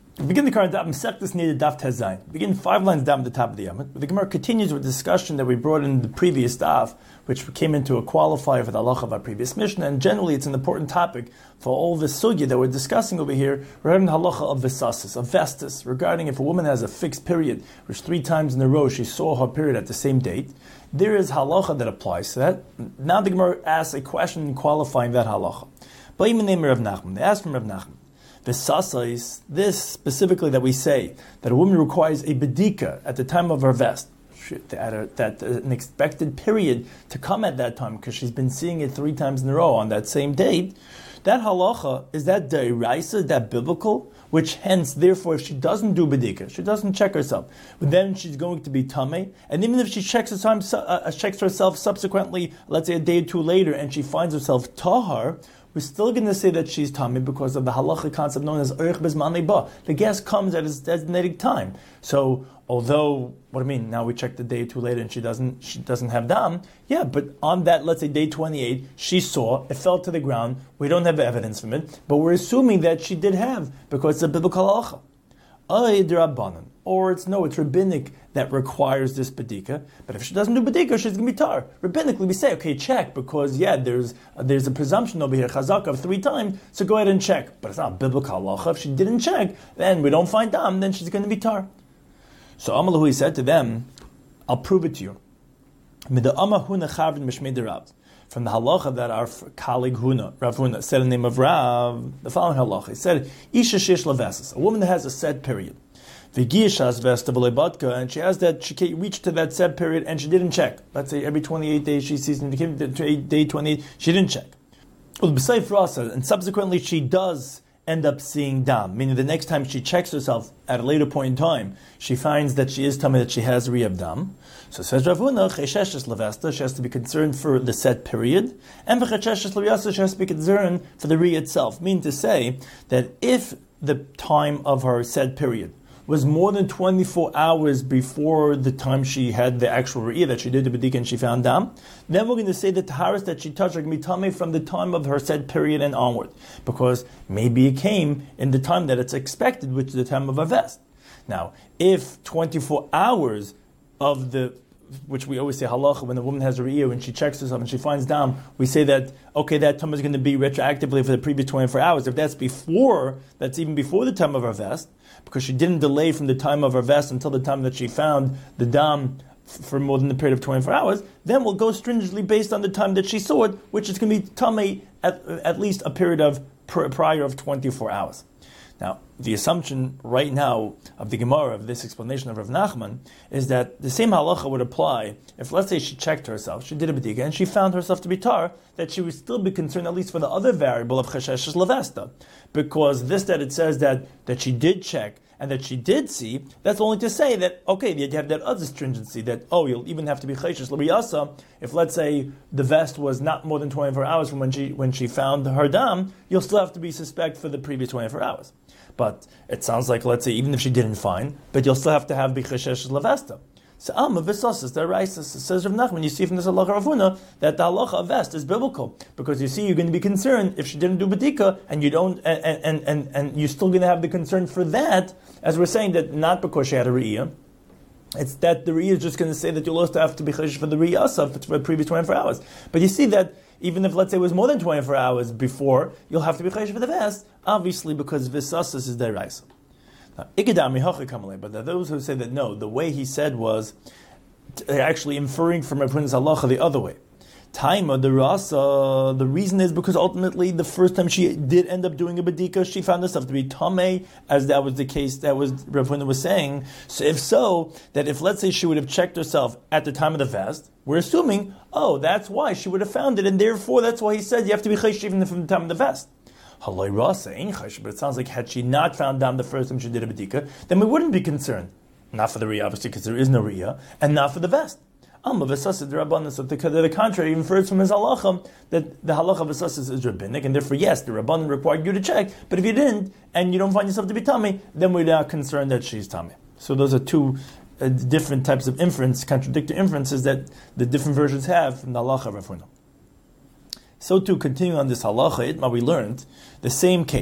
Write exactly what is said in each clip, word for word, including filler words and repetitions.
We begin the current daf, Masechtas Nida Daf Tezayin. Begin five lines down at the top of the Yamud. The Gemara continues with the discussion that we brought in the previous daf, which came into a qualifier for the halacha of our previous Mishnah, and generally it's an important topic for all this sugya that we're discussing over here regarding the halacha of Vesasis, of Vestas, regarding if a woman has a fixed period, which three times in a row she saw her period at the same date, there is halacha that applies to that. Now the Gemara asks a question qualifying that halacha. They ask from Rav Nachman. Vesasais, this specifically that we say, that a woman requires a bedika at the time of her vest, that, that an expected period to come at that time, because she's been seeing it three times in a row on that same date, that halacha, is that deraisa, that biblical, which hence, therefore, if she doesn't do bedika, she doesn't check herself, then she's going to be tameh, and even if she checks herself, uh, checks herself subsequently, let's say a day or two later, and she finds herself tahar, we're still going to say that she's tamei because of the halacha concept known as oich bezman leba. The guest comes at his designated time. So, although, what do I mean? Now we check the day or two later and she doesn't she doesn't have dam. Yeah, but on that, let's say day twenty-eight, she saw, it fell to the ground. We don't have evidence from it, but we're assuming that she did have because it's a biblical halacha. Or it's no, it's rabbinic that requires this bedika. But if she doesn't do bedika, she's going to be tar. Rabbinically, we say, okay, check, because yeah, there's uh, there's a presumption over here, chazak of three times, so go ahead and check. But it's not biblical halacha. If she didn't check, then we don't find dam, then she's going to be tar. So Amalahu, he said to them, I'll prove it to you. From the halacha that our colleague Huna, Rav Huna, said in the name of Rav, the following halacha. He said, Isha shish lavesas, a woman that has a set period. Vigiyashas vesta v'lebatka, and she has that, she reached to that set period and she didn't check. Let's say every twenty-eight days she sees, and day twenty-eight, she didn't check. And subsequently she does end up seeing dam, meaning the next time she checks herself at a later point in time, she finds that she is tummy, that she has riyab dam. So says Rav Huna, chesheshes lavesta, she has to be concerned for the set period, and v'chesheshes lavesta, she has to be concerned for the riyah itself. Meaning to say that if the time of her set period was more than twenty-four hours before the time she had the actual re'iyah, that she did the bedika and she found dam, then we're going to say that the taharas that she touched are going to be tamei from the time of her said period and onward, because maybe it came in the time that it's expected, which is the time of her vest. Now, if twenty-four hours of the, which we always say halacha, when the woman has a re'iyah and she checks herself and she finds dam, we say that, okay, that time is going to be retroactively for the previous twenty-four hours. If that's before, that's even before the time of her vest, because she didn't delay from the time of her vest until the time that she found the dam f- for more than the period of twenty-four hours, then we'll go stringently based on the time that she saw it, which is going to be tamei at, at least a period of pr- prior of twenty-four hours. Now, the assumption right now of the Gemara, of this explanation of Rav Nachman, is that the same halacha would apply if, let's say, she checked herself, she did a bedika, and she found herself to be tar, that she would still be concerned, at least for the other variable of chesheshes lavesta. Because this that it says that, that she did check, and that she did see, that's only to say that, okay, you have that other stringency, that, oh, you'll even have to be cheshes l'riyasa, if, let's say, the vest was not more than twenty-four hours from when she when she found her dam, you'll still have to be suspect for the previous twenty-four hours. But it sounds like, let's say, even if she didn't find, but you'll still have to have bicheshesh lavesta. So Alma Visosas, the Raisis, says Rav Nachman, you see from this halacha Rav Huna that the halacha of vest is biblical, because you see you're going to be concerned if she didn't do bedika, and you don't, and and and, and you're still going to have the concern for that, as we're saying that not because she had a re'iyah. It's that the re'iyah is just going to say that you'll also have to be cheshesh for the re'iyah for the previous twenty-four hours. But you see that even if, let's say, it was more than twenty-four hours before, you'll have to be cheshesh for the vest, obviously because Visosas is deraisa. But there are those who say that no, the way he said was actually inferring from Rav Huna's halacha the other way. Taima, the rasa, the reason is because ultimately the first time she did end up doing a bedika, she found herself to be tamei, as that was the case, that was Rav Huna was saying. So if so, that if, let's say, she would have checked herself at the time of the fast, we're assuming, oh, that's why she would have found it, and therefore that's why he said you have to be chaysh even from the time of the fast. Haloi rasa, ain't chaysh, but it sounds like had she not found dam the first time she did a bedika, then we wouldn't be concerned. Not for the riyah, obviously, because there is no riyah, and not for the vest. Alma v'sasis the rabbanon. So to the contrary, even infers from his halacha that the halacha v'sasis is rabbinic, and therefore, yes, the rabbanon required you to check. But if you didn't, and you don't find yourself to be tamei, then we're not concerned that she's tamei. So those are two uh, different types of inference, contradictory inferences that the different versions have from the halacha of Rav Huna. So to continue on this halacha, Itma, we learned the same case.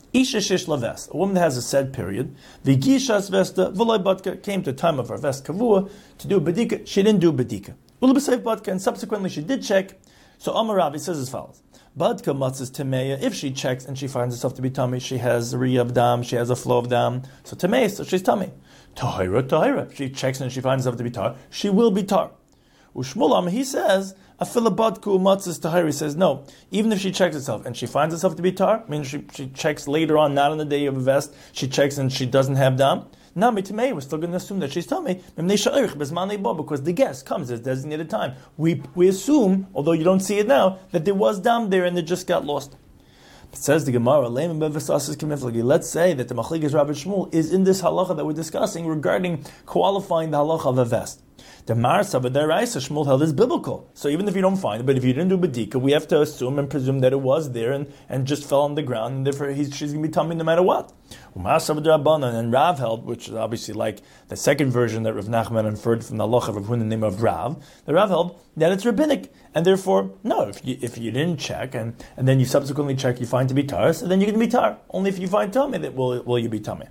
Isha shish laves, a woman that has a said period, vigishas vesta v'loy batka, came to the time of her vest kavua to do bedika. She didn't do bedika. Ulubasayv batka, and subsequently she did check. So Amar Ravi says as follows: Badka matzes temeya. If she checks and she finds herself to be tummy, she has a riyah of dam, she has a flow of dam. So temeya, so she's tummy. Tahira, tahira. She checks and she finds herself to be tar. She will be tar. Ushmulam, he says, afila badku matzes tahira. He says no. Even if she checks herself and she finds herself to be tar, means she she checks later on, not on the day of a vest. She checks and she doesn't have dam. Nami Tamei, we're still going to assume that she's tummy because the guest comes at designated time. We we assume, although you don't see it now, that there was dam there and it just got lost. It says the Gemara, let's say that the Machlekes Rav and Shmuel is in this halacha that we're discussing regarding qualifying the halacha of a vest. The Marsa, but the Raisa Shmuel held is biblical. So even if you don't find it, but if you didn't do bedika, we have to assume and presume that it was there and, and just fell on the ground, and therefore he's, she's going to be tummy no matter what. And Rav held, which is obviously like the second version that Rav Nachman inferred from the halacha of Rav Huna, the name of Rav. The Rav held that it's rabbinic, and therefore no, if you if you didn't check and, and then you subsequently check, you find to be tar, so then you're going to be tar. Only if you find tummy, that will will you be tummy.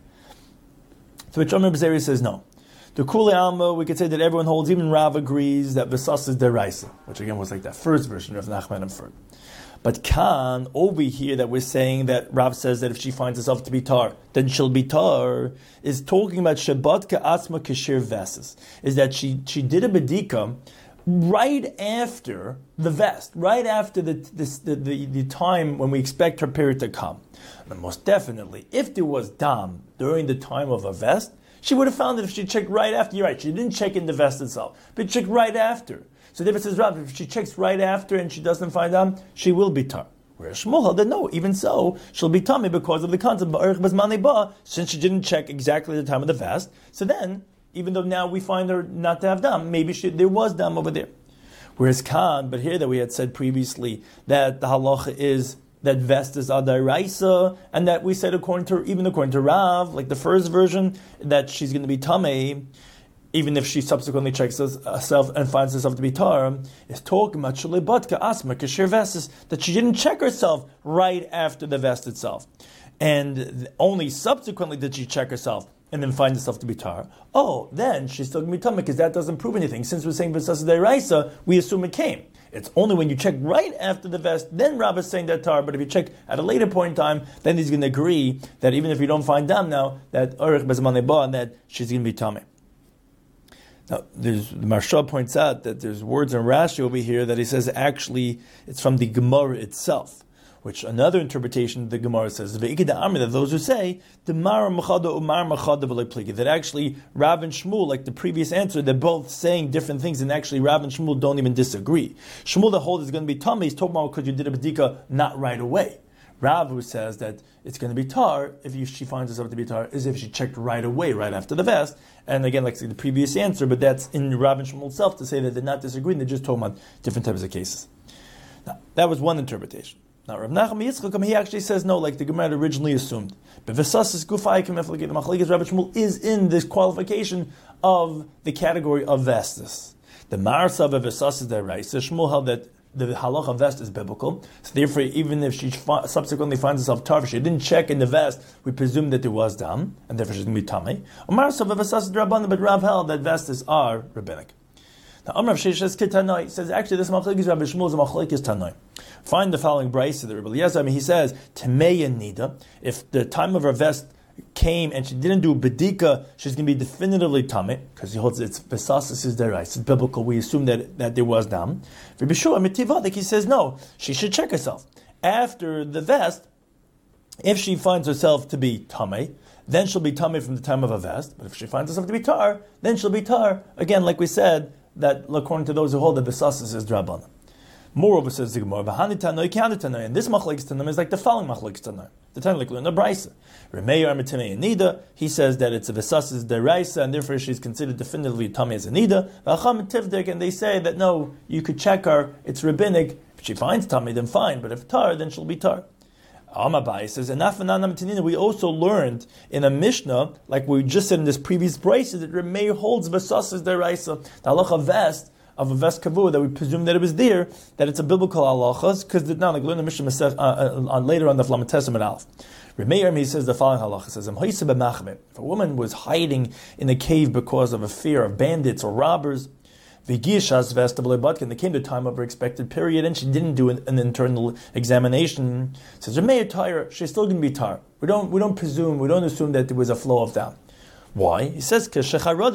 So which Omer Bezeri says no. The Kule Alma, we could say that everyone holds, even Rav agrees that Vesas is deraisa, which again was like that first version of Nachman inferred. But Khan, over here that we're saying that Rav says that if she finds herself to be tar, then she'll be tar, is talking about Shabbat Ka'asma Kashir Vesas, is that she, she did a bedika right after the vest, right after the, this, the, the, the time when we expect her period to come. And most definitely, if there was dam during the time of a vest, she would have found it if she checked right after. You're right, she didn't check in the vest itself, but checked right after. So David says, Rav, if she checks right after and she doesn't find out, she will be tar. Whereas Shmuel held that no, even so, she'll be tummy because of the concept of since she didn't check exactly the time of the fast. So then, even though now we find her not to have dam, maybe she, there was dam over there. Whereas Khan, but here that we had said previously that the halacha is that vest is adaraisa, and that we said according to even according to Rav, like the first version, that she's going to be tamei, even if she subsequently checks herself and finds herself to be tar, is talking about shalibatka asma kashir vesses, that she didn't check herself right after the vest itself, and only subsequently did she check herself and then find herself to be tar. Oh, then she's still going to be tamei because that doesn't prove anything. Since we're saying vesas deraisa, we assume it came. It's only when you check right after the vest, then Rav is saying that tar, but if you check at a later point in time, then he's going to agree that even if you don't find dam now, that Urich Bezman Ba, and that she's going to be tamei. Now, there's, the Maharsha points out that there's words in Rashi over here that he says actually it's from the Gemara itself, which another interpretation of the Gemara says that those who say that actually Rav and Shmuel, like the previous answer, they're both saying different things, and actually Rav and Shmuel don't even disagree. Shmuel, the whole is going to be tummy, he's talking about because you did a bedika not right away. Rav, who says that it's going to be tar if you, she finds herself to be tar, is if she checked right away, right after the vest. And again, like the previous answer, but that's in Rav and Shmuel itself to say that they're not disagreeing, they're just talking about different types of cases. Now, that was one interpretation. Now, Rav Nachman Yitzchak, he actually says no, like the Gemara originally assumed. But Vesas Gufay the Machlekes Rav and Shmuel is in this qualification of the category of vestus. The Marsa of Vesas is there, right? So Shmuel held that the halacha vest is biblical, so therefore, even if she fi- subsequently finds herself tar, she didn't check in the vest, we presume that there was dam, and therefore she's going to be tamei. Omar Sav Vesas Rabbanan, but Rav held that vestes are rabbinic. Now, Amrav Sheshes Kitanoi says actually this machlekes Rabbi Shmuel is a machlekes Tanoi. Find the following brayso that Rabbi Eliezer, I mean, he says Temeya Nida. If the time of her vest came and she didn't do bedika, she's going to be definitively tamei because he holds it's besasis is derais. It's biblical. We assume that, that there was dam. Rabbi Shua Mitivadik, he says no, she should check herself after the vest. If she finds herself to be tamei, then she'll be tamei from the time of a vest. But if she finds herself to be tar, then she'll be tar again, like we said, that according to those who hold that besasis is drabanan. Moreover, says the Gemara, and this machlekes tanoi is like the following machlekes tanoi. The time like in the brayso, Remeir Amitimei Nida. He says that it's a vesas deraisa, and therefore she's considered definitively tamei as a nida. V'acham tivdik, and they say that no, you could check her. It's rabbinic. If she finds tamei, then fine. But if tar, then she'll be tar. Amabai says, and we also learned in a Mishnah, like we just said in this previous brayso, that Remeir holds vesas deraisa, the halacha vest of a vest kavua, that we presume that it was there, that it's a biblical halachas, because now like learn the Mishnah uh, uh, on later on the Flamatesim and Aleph. Remeir, he says the following halacha, says, if a woman was hiding in a cave because of a fear of bandits or robbers, and there came the time of her expected period, and she didn't do an, an internal examination, says Remeir Tyre, she's still going to be tar. We don't, we don't presume, we don't assume that there was a flow of dam. Why? He says, her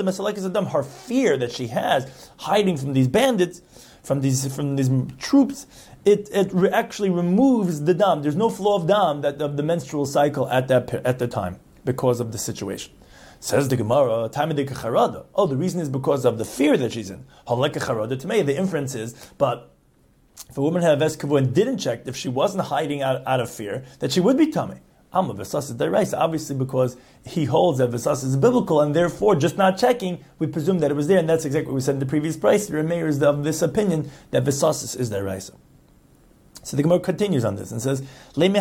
fear that she has hiding from these bandits, from these from these troops, it it re- actually removes the dam. There's no flow of dam that of the menstrual cycle at that at the time because of the situation. Says the Gemara, time of the kacharada. Oh, the reason is because of the fear that she's in. Halek kacharada to me. The inference is, but if a woman had a veskavu and didn't check, if she wasn't hiding out, out of fear, that she would be tummy. Amma Vesas is deraisa, obviously because he holds that Vesas is biblical, and therefore, just not checking, we presume that it was there, and that's exactly what we said in the previous price. The Remeir is of this opinion that Vesas is deraisa. So the Gemara continues on this and says, let's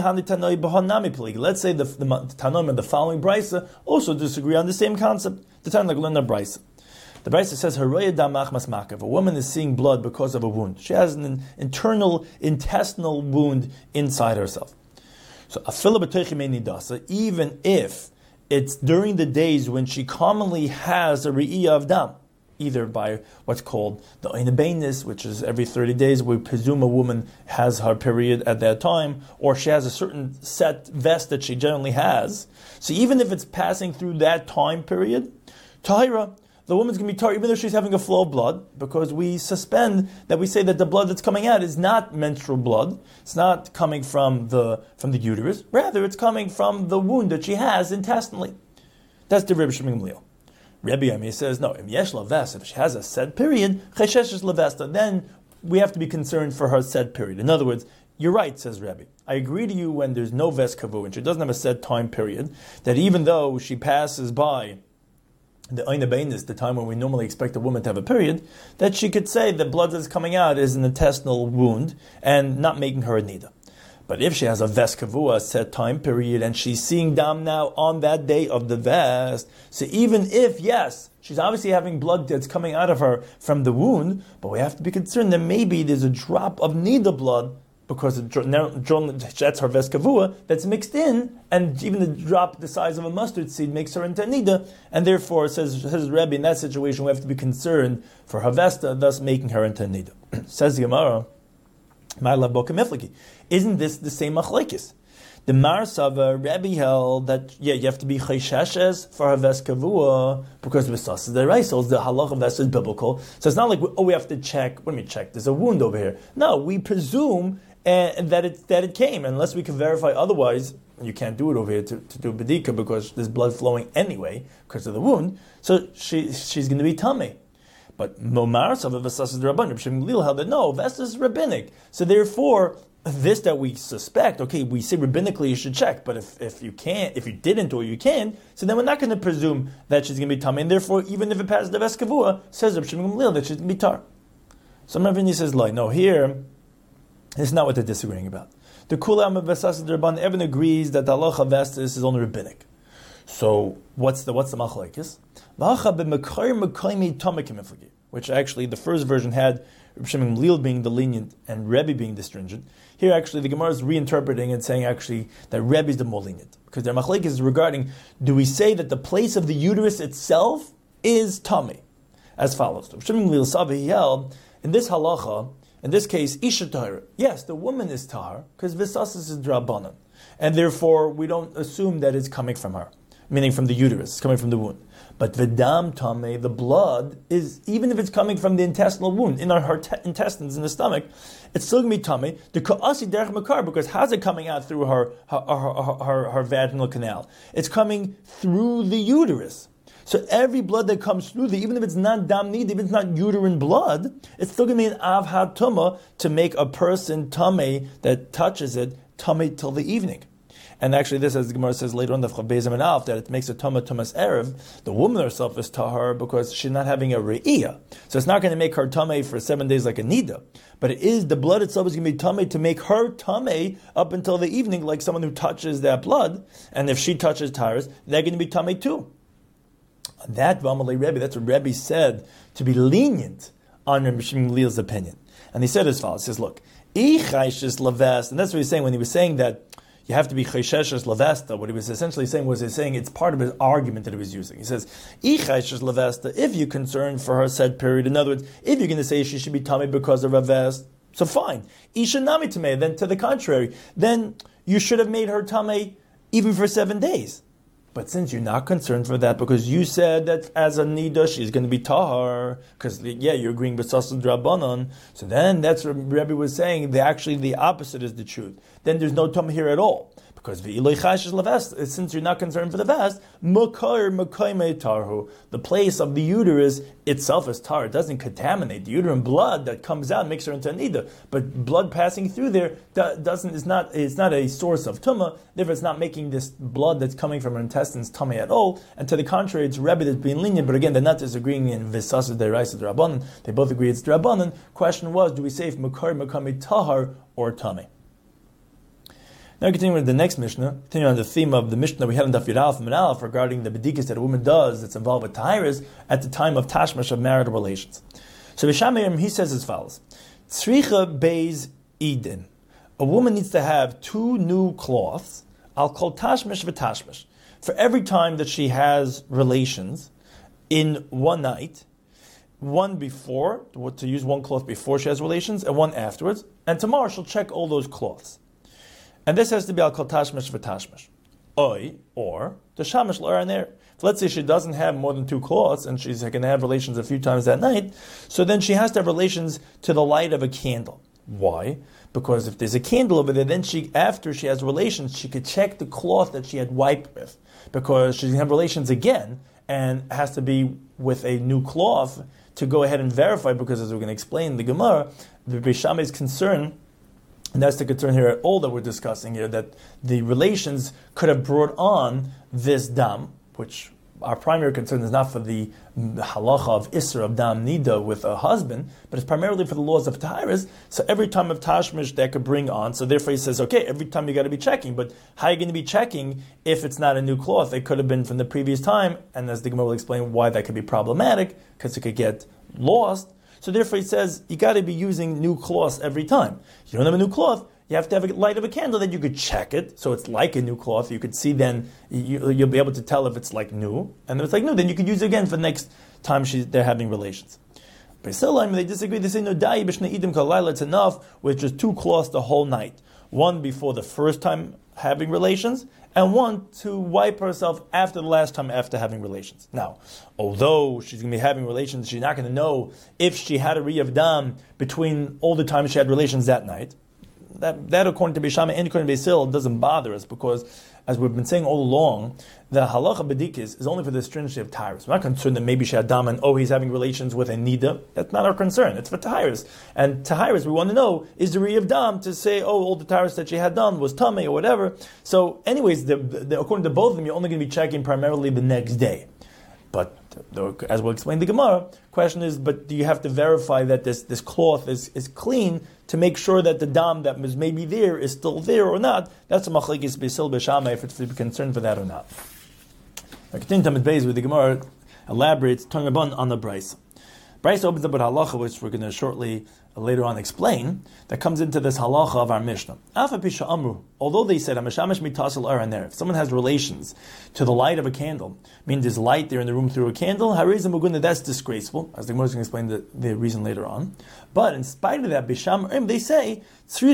say the, the, the Tanoim and the following brisa also disagree on the same concept. The Tanoim like learn the brisa. The brisa says, if a woman is seeing blood because of a wound, she has an internal intestinal wound inside herself. So even if it's during the days when she commonly has a re'iyah of dam, either by what's called the Oina Bainis, which is every thirty days, we presume a woman has her period at that time, or she has a certain set vest that she generally has. So even if it's passing through that time period, Tahira, the woman's going to be tar, even though she's having a flow of blood, because we suspend that we say that the blood that's coming out is not menstrual blood. It's not coming from the from the uterus. Rather, it's coming from the wound that she has intestinally. That's the Rebbe Shimon Gamliel. Rebbe Yami says, no, if yesh lavest, if she has a said period, cheshesh lavesta, then we have to be concerned for her said period. In other words, you're right, says Rebbe. I agree to you when there's no ves kavu and she doesn't have a set time period, that even though she passes by the Oina Bainis, the time when we normally expect a woman to have a period, that she could say the blood that's coming out is an intestinal wound and not making her a nida. But if she has a ves kavua, set time period, and she's seeing dam now on that day of the vest, so even if, yes, she's obviously having blood that's coming out of her from the wound, but we have to be concerned that maybe there's a drop of nida blood, because that's her ves kavua, that's mixed in, and even the drop the size of a mustard seed makes her into nida, and therefore, says, says Rebbe, in that situation we have to be concerned for her vesta, thus making her into nida. Says the Gemara, isn't this the same machlekes? The Marsava Rebbe held that yeah, you have to be chaysheshes for her ves kavua because Vesas is the Reisel, the halach of Vesas is biblical. So it's not like oh we have to check. Let me check. There's a wound over here. No, we presume uh, that it that it came unless we can verify otherwise. You can't do it over here to, to do bedika because there's blood flowing anyway because of the wound. So she she's going to be tummy. But Momar of Vesas is the Rabban. Reb Gamliel held that no, Vesas is rabbinic. So therefore, this that we suspect, okay, we say rabbinically you should check, but if, if you can't, if you didn't or you can, so then we're not going to presume that she's going to be tummy, and therefore, even if it passes the Ves Kavua, says Reb Gamliel that she's going to be tar. Some Ravini says, like, no, here, it's not what they're disagreeing about. The Kulam of Vesas the Rabban, everyone agrees that the halacha Vestas is only rabbinic. So what's the what's the machlekes? Which actually the first version had Reb Shimon Gamliel being the lenient and Rebbe being the stringent. Here actually the Gemara is reinterpreting and saying actually that Rebbe is the more lenient. Because their machlekes is regarding, do we say that the place of the uterus itself is tummy? As follows. Reb Shimon Gamliel Savi he held, in this halacha, in this case, Isha Tahir. Yes, the woman is Tahir, because Visas is Drabanan. And therefore we don't assume that it's coming from her. Meaning from the uterus, it's coming from the wound. But Vidam Tame, the blood, is, even if it's coming from the intestinal wound, in our her te- intestines, in the stomach, it's still going to be Tame. The Ka'asi Derech Makar, because how's it coming out through her her, her, her, her vaginal canal? It's coming through the uterus. So every blood that comes through the, even if it's not Dam Nid, even if it's not uterine blood, it's still going to be an Avhat Tumah to make a person Tame that touches it, Tame till the evening. And actually, this, as the Gemara says later on, the Chabezim and Alf, that it makes a Tumah Tumas Erev. The woman herself is Tahar because she's not having a Re'iyah. So it's not going to make her Tameh for seven days like a Nida. But it is, the blood itself is going to be Tameh to make her Tameh up until the evening, like someone who touches that blood. And if she touches Taharas, they're going to be Tameh too. That Vamalei Rebbe, that's what Rebbe said, to be lenient on Rebbe Shimon Gamliel's opinion. And he said as follows, he says, look, and that's what he's saying when he was saying that you have to be chayshesh levesta. What he was essentially saying was he's saying it's part of his argument that he was using. He says, I chayshesh levesta, if you're concerned for her said period, in other words, if you're going to say she should be tummy because of a vest, so fine. Isha nami tamei, then to the contrary, then you should have made her tamei even for seven days. But since you're not concerned for that, because you said that as a nida she's going to be tahar, because yeah, you're agreeing with sasul drabanan, so then that's what Rebbe was saying. The, actually, the opposite is the truth. Then there's no tum here at all, because since you're not concerned for the vest, the place of the uterus itself is tar. It doesn't contaminate the uterine blood that comes out makes her into a nida, but blood passing through there doesn't is not it's not a source of tumah. Therefore, it's not making this blood that's coming from her intestines tummy at all. And to the contrary, it's Rebbe that's being lenient. But again, they're not disagreeing in visasa deraisa drabanan. They both agree it's drabanan. Question was, do we say if makar makami tahar or tummy? Now continuing with the next Mishnah, continuing on the theme of the Mishnah we had in Daf Yud Aleph and Aleph regarding the bedikas that a woman does that's involved with tahiris at the time of tashmish of marital relations. So Bishamayim, he says as follows: Tzricha beis idin. A woman needs to have two new cloths. I'll call tashmish v'tashmish. For every time that she has relations in one night, one before, to use one cloth before she has relations, and one afterwards, and tomorrow she'll check all those cloths. And this has to be al kol tashmish v'tashmish. Oi, or the shamish l'araner. Let's say she doesn't have more than two cloths and she's going to have relations a few times that night, so then she has to have relations to the light of a candle. Why? Because if there's a candle over there, then she, after she has relations, she could check the cloth that she had wiped with, because she's going to have relations again and has to be with a new cloth to go ahead and verify, because as we're going to explain in the Gemara, the Beis Shammai's concern, and that's the concern here at all that we're discussing here, that the relations could have brought on this dam, which our primary concern is not for the halacha of Isra of dam nida with a husband, but it's primarily for the laws of tahiris. So every time of tashmish that could bring on, so therefore he says, okay, every time you got to be checking, but how are you going to be checking if it's not a new cloth? It could have been from the previous time, and as the Gemara will explain why that could be problematic, because it could get lost. So therefore he says, you got to be using new cloths every time. You don't have a new cloth, you have to have a light of a candle, then you could check it, so it's like a new cloth. You could see then, you, you'll be able to tell if it's like new, and if it's like new, then you could use it again for the next time she, they're having relations. But they disagree, they say, no, it's enough with just two cloths the whole night. One before the first time having relations, and one to wipe herself after the last time after having relations. Now, although she's going to be having relations, she's not going to know if she had a Riyav Dam between all the times she had relations that night. That, that according to Beis Shammai and according to Beis Hillel, doesn't bother us, because, as we've been saying all along, the halacha bedikis is only for the stringency of tahiris. We're not concerned that maybe she had dam and oh, he's having relations with a nida. That's not our concern. It's for tahiris. And tahiris, we want to know, is the re of dam to say, oh, all the tahiris that she had done was tummy or whatever. So, anyways, the, the, according to both of them, you're only going to be checking primarily the next day. But as we'll explain the Gemara, question is, but do you have to verify that this, this cloth is, is clean to make sure that the dam that was maybe there is still there or not? That's a machlekes Beis Hillel Beis Shammai if it's to be concerned for that or not. I continue Tamid Beis with the Gemara elaborates talking about on the Brisa. Brisa opens up with halacha, which we're going to shortly uh, later on explain, that comes into this halacha of our Mishnah. Although they said, if someone has relations to the light of a candle, meaning there's light there in the room through a candle, that's disgraceful, as the Gemara is going to explain the, the reason later on. But in spite of that, they say,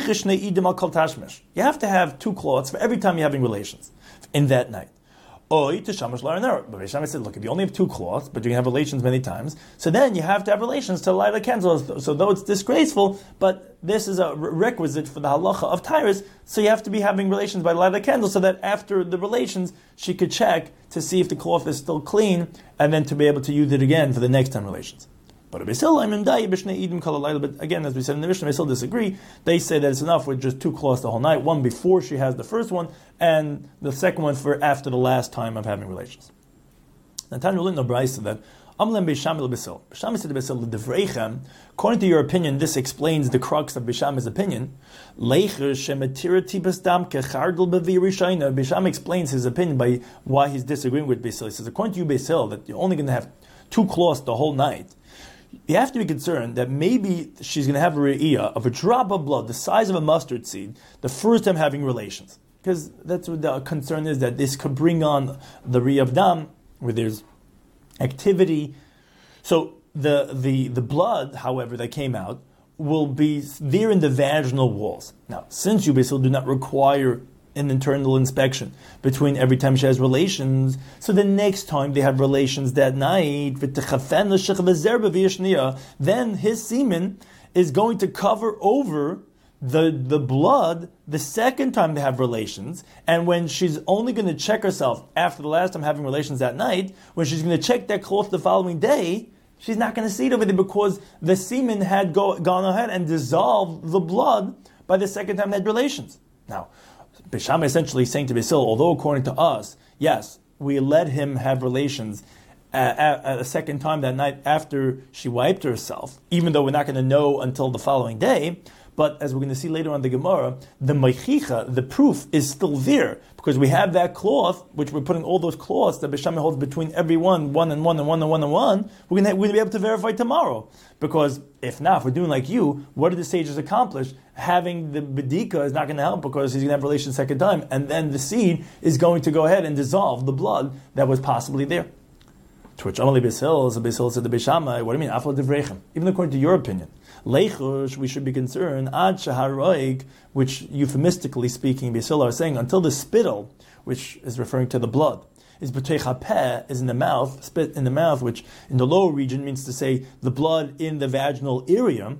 you have to have two cloths for every time you're having relations in that night. Oy to shamash l'araner. But Beis Shammai said, look, if you only have two cloths, but you can have relations many times, so then you have to have relations to light a candle. So though it's disgraceful, but this is a requisite for the halacha of tahiris, so you have to be having relations by light a candle, so that after the relations, she could check to see if the cloth is still clean, and then to be able to use it again for the next time relations. But Beis Hillel, but again, as we said in the Mishnah, Beis Hillel disagree. They say that it's enough with just two cloths the whole night, one before she has the first one, and the second one for after the last time of having relations. Now, Tanya Lin Brisa that Amlem Beis Shammai Beis Hillel. Beis Shammai said to Beis Hillel, Devreichem, according to your opinion, this explains the crux of Beis Shammai's opinion. Leicher shemetira tibas dam kechardel bevi rishayna. Beis Shammai explains his opinion by why he's disagreeing with Beis Hillel. He says, according to you, Beis Hillel, that you're only going to have two cloths the whole night. You have to be concerned that maybe she's going to have a re'iyah of a drop of blood the size of a mustard seed the first time having relations. because that's what the concern is, that this could bring on the Ri of Dam, where there's activity. So the the the blood, however, that came out will be there in the vaginal walls. Now, since you basically do not require an internal inspection between every time she has relations, so the next time they have relations that night, then his semen is going to cover over the the blood the second time they have relations, and when she's only going to check herself after the last time having relations that night, when she's going to check that cloth the following day, she's not going to see it over there because the semen had go, gone ahead and dissolved the blood by the second time they had relations. Now, Beis Shammai essentially saying to Beis Hillel, although according to us, yes, we let him have relations at, at, at a second time that night after she wiped herself, even though we're not going to know until the following day. But as we're going to see later on in the Gemara, the meichicha, the proof, is still there because we have that cloth, which we're putting all those cloths that Beis Shammai holds between every one, one and one and one and one and one. We're going to, we're going to be able to verify tomorrow. Because if not, if we're doing like you, what did the sages accomplish? Having the bedika is not going to help because he's going to have relations second time, and then the seed is going to go ahead and dissolve the blood that was possibly there. To which Amalei Beis Hillel, so Beis Hillel said to Beis Shammai, what do you mean? Afal devrechem. Even according to your opinion, leichush, we should be concerned, ad shaharoig, which euphemistically speaking, Beis Hillel are saying, until the spittle, which is referring to the blood, is b'teich hapeh, is in the mouth, spit in the mouth, which in the lower region means to say the blood in the vaginal area.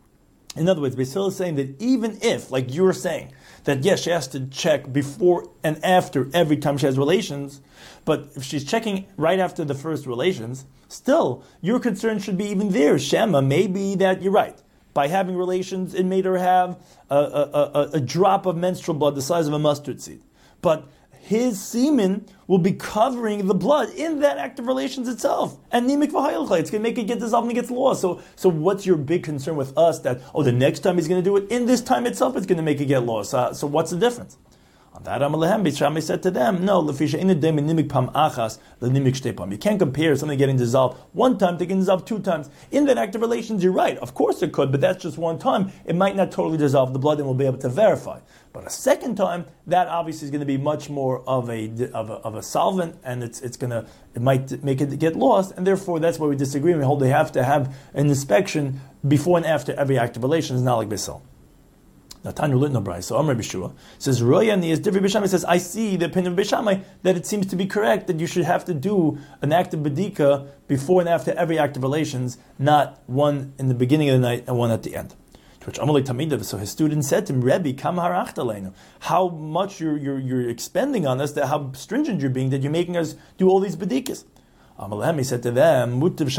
In other words, Beis Hillel is saying that even if, like you were saying, that yes, she has to check before and after every time she has relations, but if she's checking right after the first relations, still, your concern should be even there. Shema, maybe that you're right. By having relations, it made her have a, a, a, a drop of menstrual blood the size of a mustard seed. But his semen will be covering the blood in that act of relations itself. And nimik v'hayilcha, it's going to make it get dissolved and it gets lost. So, so what's your big concern with us that, oh, the next time he's going to do it, in this time itself it's going to make it get lost. Uh, so what's the difference? On that, Amalehem, Beis Shammai said to them, no, lefisha ina dem nimik pam achas lenimik shtei pam. You can't compare something getting dissolved one time to getting dissolved two times. In that act of relations, you're right. Of course it could, but that's just one time. It might not totally dissolve the blood, and we'll be able to verify. But a second time, that obviously is going to be much more of a of a, of a solvent, and it's it's going to it might make it get lost, and therefore that's why we disagree. We hold they have to have an inspection before and after every act of relations, not like Beis Hillel. Now, Tanya Litno Bryce, so Amr Bishua says, Royani is different. Beis Shammai says, I see the opinion of Beis Shammai that it seems to be correct that you should have to do an act of bedika before and after every act of relations, not one in the beginning of the night and one at the end. To which Amalei Tamidav, so his student said to him, Rebbe, kam harachtalenu, how much you're, you're, you're expending on us, that how stringent you're being, that you're making us do all these bedikas. Amalei, he said to them,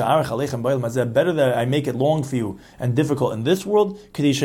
better that I make it long for you and difficult in this world,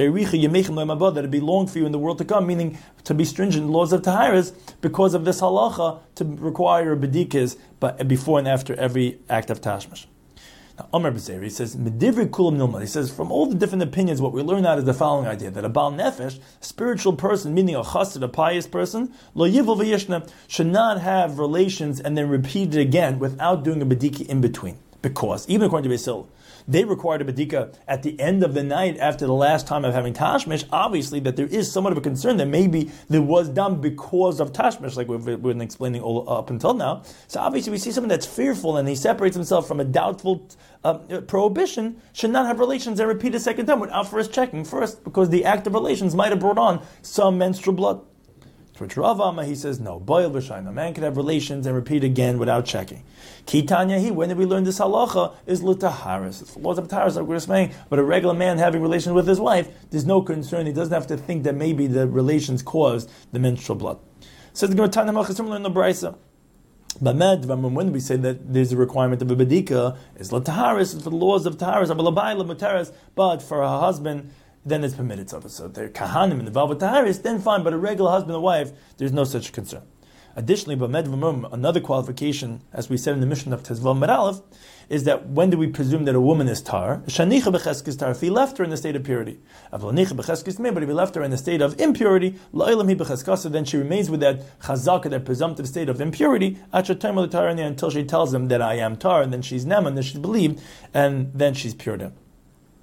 that it be long for you in the world to come, meaning to be stringent in laws of Taharas because of this halacha to require bedikas but before and after every act of tashmish. Now, Amar B'Zeri, he says, Medivri kulam nilma. He says, from all the different opinions, what we learn out is the following idea, that a Baal Nefesh, a spiritual person, meaning a chassid, a pious person, lo yivul v'yishna, should not have relations and then repeat it again without doing a bedika in between. Because, even according to Beis Hillel, they required a bedika at the end of the night after the last time of having tashmish, obviously that there is somewhat of a concern that maybe there was done because of tashmish, like we've, we've been explaining all up until now. So obviously we see someone that's fearful and he separates himself from a doubtful uh, prohibition, should not have relations and repeat a second time without first checking first, because the act of relations might have brought on some menstrual blood. For Rav Amma, he says, no, boil v'shayim. A man can have relations and repeat again without checking. Kitanya, he, when did we learn this halacha, is l'taharis. It's laws of taharis, like we were saying. But a regular man having relations with his wife, there's no concern. He doesn't have to think that maybe the relations caused the menstrual blood. Says the Gemara Tanya Malchus, similar in the Brisa. But when we say that there's a requirement of a bedika, is l'taharis, it's for the laws of taharis, but for a husband, then it's permitted. So, so they're kahanim involved with taharis, then fine. But a regular husband and wife, there's no such concern. Additionally, another qualification, as we said in the mission of Tezvav Meralef, is that when do we presume that a woman is tar? Shanicha b'cheskes tar, if he left her in the state of purity. But if he left her in the state of impurity, then she remains with that chazaka, that presumptive state of impurity, until she tells him that I am tar, and then she's nem, and then she's believed, and then she's pure then.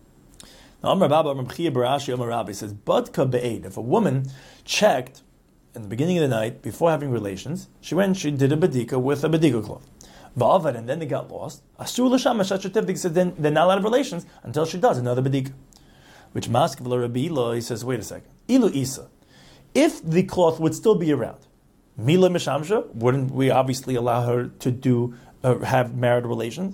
Now, Amar Baba, Amar B'chia Barashi, Amar Rabbi says, Badka be'ed, if a woman checked in the beginning of the night, before having relations, she went and she did a badika with a badika cloth. Va'avad, and then they got lost. Asur l'sham shachativ, said then they're not allowed to have relations until she does another badika. Which mask of Rabbi Ila, he says, wait a second. Ilu Isa, if the cloth would still be around, Mila Mishamsha, wouldn't we obviously allow her to do uh, have marital relations?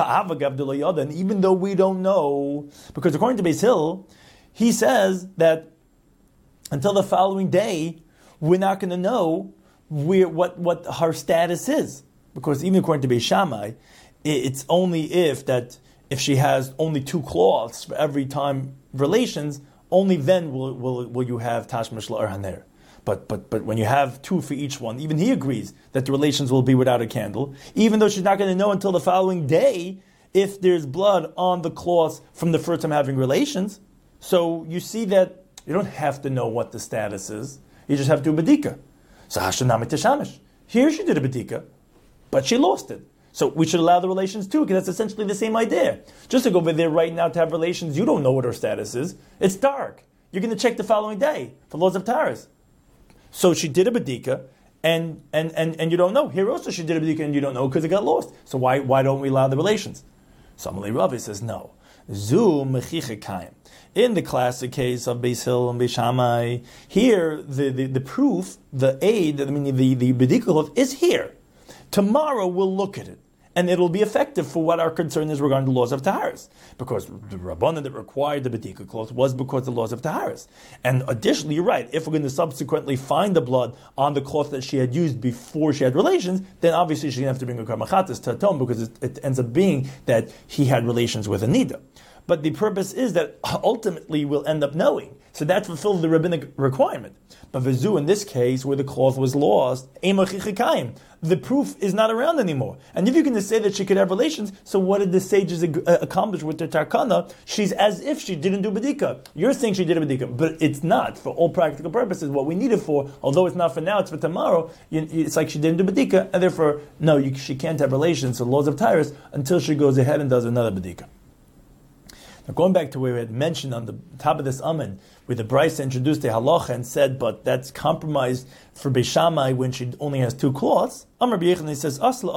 And even though we don't know, because according to Beis Hill, he says that until the following day, we're not going to know where, what, what her status is. Because even according to Beis Shammai, it's only if that if she has only two cloths for every time relations, only then will will, will you have tashmish la'ar haner. But but but when you have two for each one, even he agrees that the relations will be without a candle, even though she's not going to know until the following day if there's blood on the cloths from the first time having relations. So you see that you don't have to know what the status is. You just have to do a badika. So hashanami teshamish. Here she did a badika, but she lost it. So we should allow the relations too, because that's essentially the same idea. Just to go over there right now to have relations, you don't know what her status is. It's dark. You're going to check the following day for laws of taras. So she did a badika, and, and, and, and you don't know. Here also she did a badika and you don't know because it got lost. So why why don't we allow the relations? So Amalei Ravi says no. Zu mechicha kayim. In the classic case of Beis Hill and Beis Shammai, here the, the, the proof, the aid, I mean the, the badika is here. Tomorrow we'll look at it, and it'll be effective for what our concern is regarding the laws of Taharis. Because the Rabbanan that required the Badika cloth was because of the laws of Taharis. And additionally, you're right, if we're going to subsequently find the blood on the cloth that she had used before she had relations, then obviously she's going to have to bring a karmachatas to atone, because it, it ends up being that he had relations with a nida. But the purpose is that ultimately we'll end up knowing. So that fulfills the rabbinic requirement. But Vizu, in this case, where the cloth was lost, the proof is not around anymore. And if you're going to say that she could have relations, so what did the sages accomplish with their Tarkana? She's as if she didn't do Badika. You're saying she did a Badika, but it's not. For all practical purposes, what we need it for, although it's not for now, it's for tomorrow, it's like she didn't do Badika, and therefore, no, you, she can't have relations, so laws of Tyrus, until she goes ahead and does another Badika. Now, going back to where we had mentioned on the top of this Amen, where the Brisa introduced the halacha and said, but that's compromised for Beis Shammai when she only has two cloths. Amar B'Yechon, says,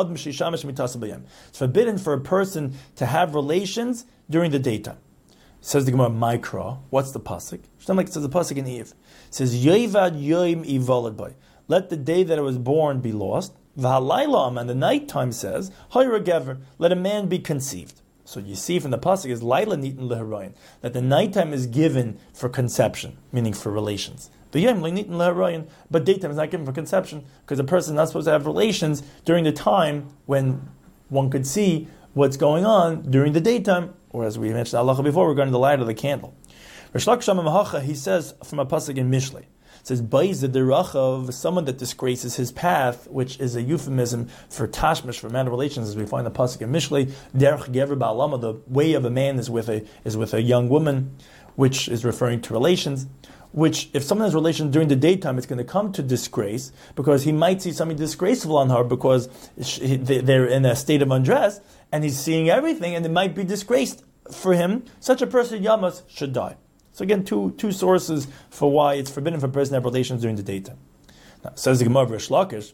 it's forbidden for a person to have relations during the daytime. Says the Gemara, Mikra, what's the pasuk? Like it says the pasuk in Eve. It says, Yoivad yoim ivalad bay. Let the day that I was born be lost. V'halayla, and the nighttime says, Hayra gever, let a man be conceived. So you see from the pasuk is Laila nitin leharoyin, that the nighttime is given for conception, meaning for relations. The yom nitin leharoyin, but daytime is not given for conception because a person is not supposed to have relations during the time when one could see what's going on during the daytime, or as we mentioned halacha before, regarding the light of the candle. Rish Lakish Mahacha, he says from a pasuk in Mishlei, it says, Baiz the of someone that disgraces his path, which is a euphemism for tashmish, for marital relations, as we find the pasuk in Mishlei. Derech gever ba'alama, the way of a man is with a is with a young woman, which is referring to relations. Which, if someone has relations during the daytime, it's going to come to disgrace because he might see something disgraceful on her because she, they're in a state of undress, and he's seeing everything, and it might be disgraced for him. Such a person, yamas, should die. So again, two two sources for why it's forbidden for a person to have relations during the daytime. Now, says the Gemara Rish Lakish,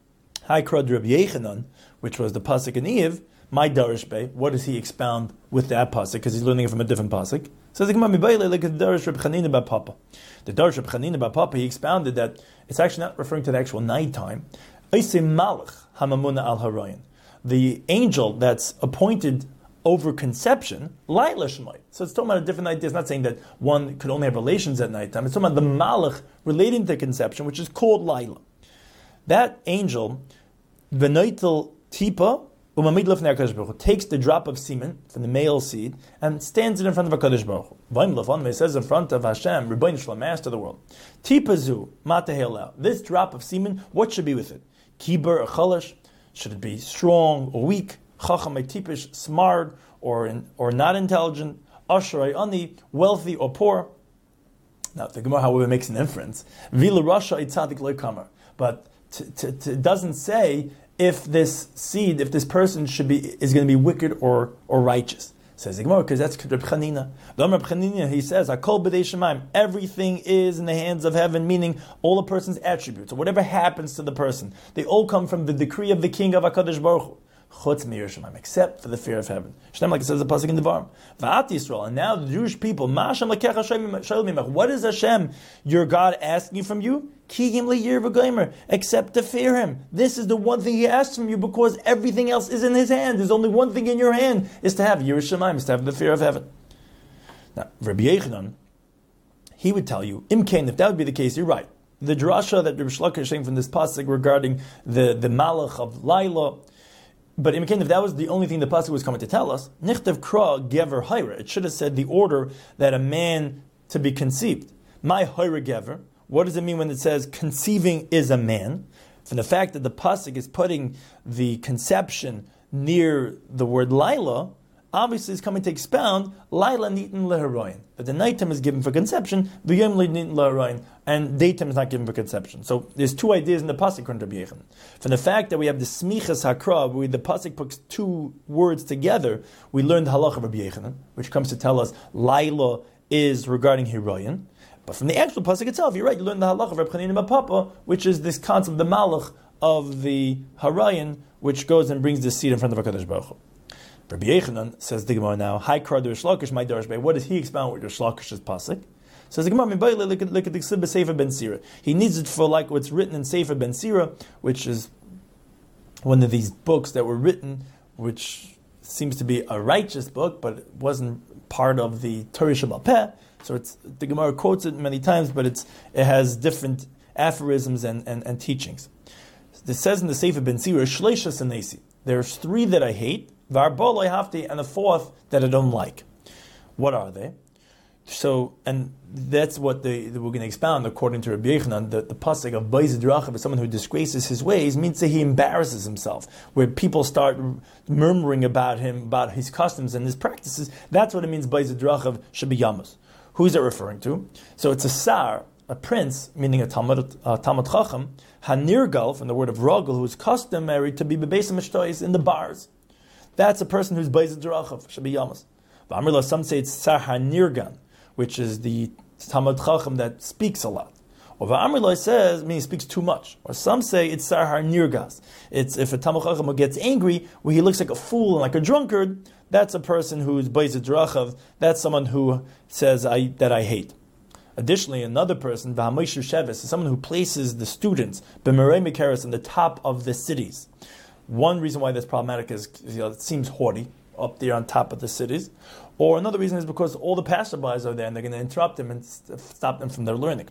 Hai Krod Rabbi Yechanan, which was the pasuk in Eve, my Darish Bey, what does he expound with that pasuk? Because he's learning it from a different pasuk. Says the Gemara Mibayle like the Darish Rabbi Chanina Bar Papa. The Darish Rabbi Chanina Bar Papa, he expounded that it's actually not referring to the actual nighttime. Eisei Malach Hamamuna Al Harayin, the angel that's appointed over conception, Laila Shemai. So it's talking about a different idea. It's not saying that one could only have relations at nighttime. It's talking about the Malach relating to conception, which is called Laila. That angel, V'noitel Tipa, Umamid Lefnei HaKadosh Baruch Hu, takes the drop of semen from the male seed and stands it in front of HaKadosh Baruch Hu. V'im Lefon, it says in front of Hashem, Rebbeinu Shalom, Master of the world. Tipa Zu, Matahel, this drop of semen, what should be with it? Kiber or Chalash? Should it be strong or weak? Chacham tipish, smart or in, or not intelligent, Asherai ani, wealthy or poor. Now the Gemara, however, makes an inference. Vila Rasha itzadik loikamer, but it doesn't say if this seed, if this person should be is going to be wicked or or righteous. Says the Gemara, because that's Reb Chanina. The Reb Chanina, he says, "Hakol b'dei Shemaim." Everything is in the hands of heaven, meaning all a person's attributes, or whatever happens to the person, they all come from the decree of the King of Hakadosh Baruch Hu. Chutz me'ir Shemaim, except for the fear of heaven. Shneim, like it says the pasuk in the Devarim. V'at Yisrael, and now the Jewish people, Ma'ashem lekecha shayil mimach. What is Hashem, your God, asking from you? Ki him liyir v'gomer, except to fear Him. This is the one thing He asks from you, because everything else is in His hand. There's only one thing in your hand, is to have Yir Shemaim, is to have the fear of heaven. Now, Rabbi Yechanan, he would tell you, Imkain, if that would be the case, you're right. The drasha that Rabbi Shlaka is saying from this pasuk regarding the, the malach of Laila. But in if that was the only thing the pasuk was coming to tell us, Nichtev Kra Gever Hayra. It should have said the order that a man to be conceived. My Hayra Gever. What does it mean when it says conceiving is a man? From the fact that the pasuk is putting the conception near the word Laila, obviously is coming to expound Laila Nitin Leharoyin. But the nighttime is given for conception, V'yom Nitin Leharoyin, and daytime is not given for conception. So there's two ideas in the pasuk according to Rabbi Yechanan. From the fact that we have the Smichas Hakra, where the pasuk puts two words together, we learn the halach of Rabbi Yechanan, which comes to tell us Laila is regarding Hiroyin. But from the actual pasuk itself, you're right, you learn the halach of Rabbi Chanina Papa, which is this concept, the malach of the Harayin, which goes and brings the seed in front of HaKadosh Baruch Hu. Rabbi Yechanan says the Gemara now, Hi Kar Rish Lakish, my Darash Bay. What does he expound with Rish Lakish's pasuk? Says the Gemara, look at look at the Ksib Sefer Ben Sira. He needs it for like what's written in Sefer Ben Sira, which is one of these books that were written, which seems to be a righteous book, but it wasn't part of the Torah Sheba'al Peh. So it's the Gemara quotes it many times, but it's it has different aphorisms and, and, and teachings. It says in the Sefer Ben Sira, Shleisha Sanesi. There's three that I hate. V'arba hafti, and the fourth that I don't like. What are they? So, and that's what they, we're going to expound according to Rabbi Yechanan. The, the pasuk of Baiz Drachav is someone who disgraces his ways, means that he embarrasses himself. Where people start murmuring about him, about his customs and his practices. That's what it means. Baiz Drachav should be Yamas. Who is it referring to? So it's a sar, a prince, meaning a Talmud, a Talmud Chacham, Hanirgal, from the word of Rogel, who is customary to be bebeis mishtois in the bars. That's a person who's Baiz Drachav, should be Yamas. But some say it's Sar HaNirgan, which is the Talmud Chacham that speaks a lot. Or V'amrilai says, meaning he speaks too much. Or some say it's Sar HaNirgas. It's if a Talmud Chacham gets angry, where he looks like a fool and like a drunkard, that's a person who's Baiz Drachav. That's someone who says I, that I hate. Additionally, another person, V'hamoishu Sheves, is someone who places the students, B'merei Mekaris, on the top of the cities. One reason why that's problematic is, you know, it seems haughty up there on top of the cities. Or another reason is because all the passerbys are there and they're going to interrupt them and st- stop them from their learning.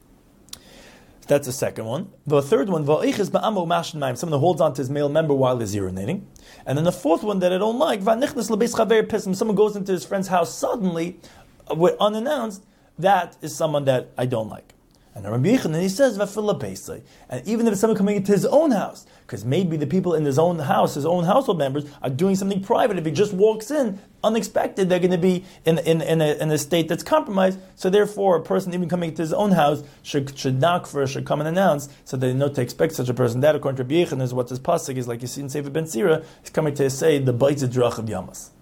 That's the second one. The third one, someone who holds on to his male member while he's urinating. And then the fourth one that I don't like, someone goes into his friend's house suddenly, unannounced. That is someone that I don't like. And Rabbi Yechanan, he says, and even if it's someone coming into his own house, because maybe the people in his own house, his own household members, are doing something private. If he just walks in, unexpected, they're going to be in, in, in, a, in a state that's compromised. So therefore, a person even coming to his own house should, should knock first, should come and announce, so they know to expect such a person. That, according to Rabbi Yechanan, is what this pasuk is, like you see in Sefer Ben Sira, is coming to say the Baiz Drachav Yamas.